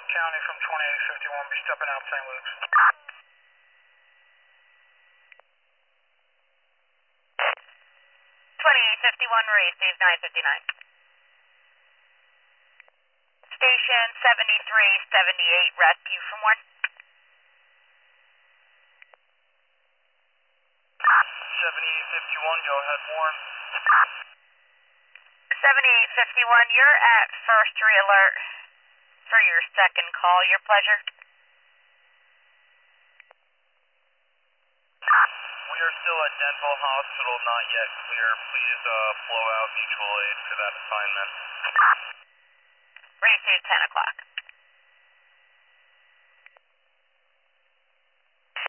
County from 2851, be stepping out St. Luke's. 2851, receive 959. Station 7378, rescue from where? 7851, go ahead, Warren. 7851, you're at first re-alert for your second call. Your pleasure. We are still at Denville Hospital, not yet clear. Please blow out mutual aid for that assignment. Receive 10 o'clock.